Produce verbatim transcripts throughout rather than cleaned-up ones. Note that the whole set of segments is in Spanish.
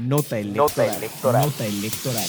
Nota electoral. Nota electoral. Nota electoral.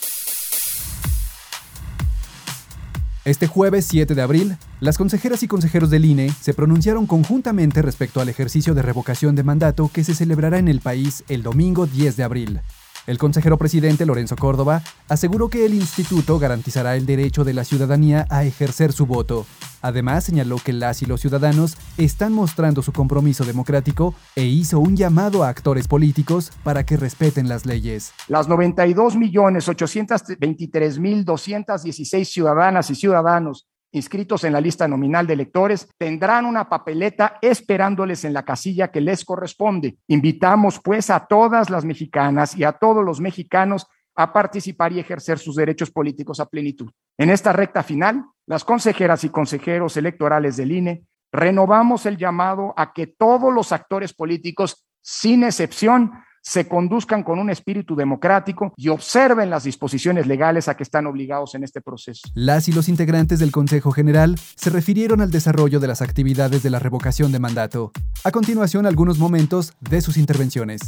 Este jueves siete de abril, las consejeras y consejeros del I N E se pronunciaron conjuntamente respecto al ejercicio de revocación de mandato que se celebrará en el país el domingo diez de abril. El consejero presidente Lorenzo Córdoba aseguró que el instituto garantizará el derecho de la ciudadanía a ejercer su voto. Además, señaló que las y los ciudadanos están mostrando su compromiso democrático e hizo un llamado a actores políticos para que respeten las leyes. Las noventa y dos millones ochocientos veintitrés mil doscientos dieciséis ciudadanas y ciudadanos inscritos en la lista nominal de electores tendrán una papeleta esperándoles en la casilla que les corresponde. Invitamos pues a todas las mexicanas y a todos los mexicanos a participar y ejercer sus derechos políticos a plenitud. En esta recta final, las consejeras y consejeros electorales del I N E renovamos el llamado a que todos los actores políticos, sin excepción, se conduzcan con un espíritu democrático y observen las disposiciones legales a que están obligados en este proceso. Las y los integrantes del Consejo General se refirieron al desarrollo de las actividades de la revocación de mandato. A continuación, algunos momentos de sus intervenciones.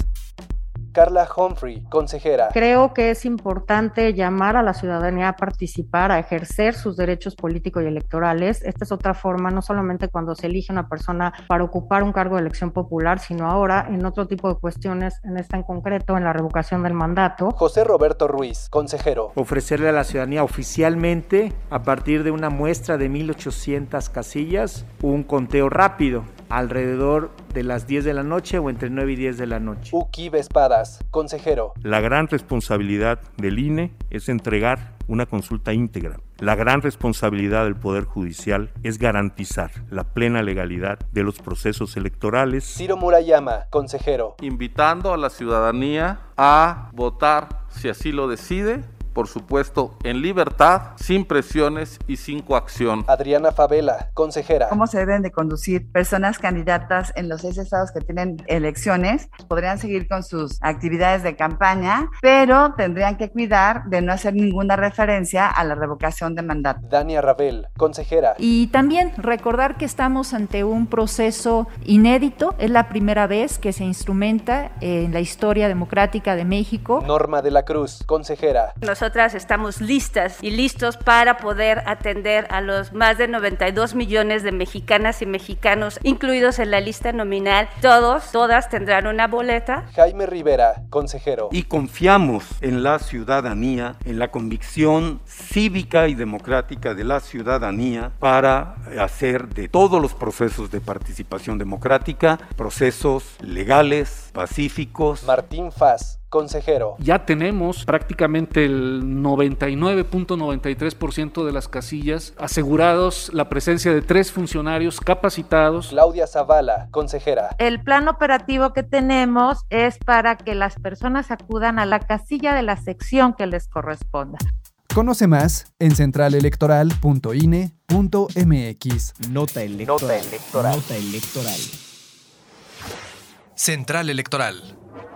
Carla Humphrey, consejera. Creo que es importante llamar a la ciudadanía a participar, a ejercer sus derechos políticos y electorales. Esta es otra forma, no solamente cuando se elige una persona para ocupar un cargo de elección popular, sino ahora en otro tipo de cuestiones, en esta en concreto, en la revocación del mandato. José Roberto Ruiz, consejero. Ofrecerle a la ciudadanía oficialmente, a partir de una muestra de mil ochocientas casillas, un conteo rápido, alrededor de las diez de la noche o entre nueve y diez de la noche. Uki Vespadas, consejero. La gran responsabilidad del I N E es entregar una consulta íntegra. La gran responsabilidad del Poder Judicial es garantizar la plena legalidad de los procesos electorales. Ciro Murayama, consejero. Invitando a la ciudadanía a votar, si así lo decide, por supuesto, en libertad, sin presiones y sin coacción. Adriana Favela, consejera. ¿Cómo se deben de conducir personas candidatas en los seis estados que tienen elecciones? Podrían seguir con sus actividades de campaña, pero tendrían que cuidar de no hacer ninguna referencia a la revocación de mandato. Dania Ravel, consejera. Y también recordar que estamos ante un proceso inédito. Es la primera vez que se instrumenta en la historia democrática de México. Norma de la Cruz, consejera. Nosotras estamos listas y listos para poder atender a los más de noventa y dos millones de mexicanas y mexicanos incluidos en la lista nominal. Todos, todas tendrán una boleta. Jaime Rivera, consejero. Y confiamos en la ciudadanía, en la convicción cívica y democrática de la ciudadanía para hacer de todos los procesos de participación democrática procesos legales, pacíficos. Martín Faz, consejero. Ya tenemos prácticamente el noventa y nueve punto noventa y tres por ciento de las casillas asegurados la presencia de tres funcionarios capacitados. Claudia Zavala, consejera. El plan operativo que tenemos es para que las personas acudan a la casilla de la sección que les corresponda. Conoce más en central electoral punto i n e punto m x. Nota electoral. Nota electoral. Nota electoral. Central Electoral.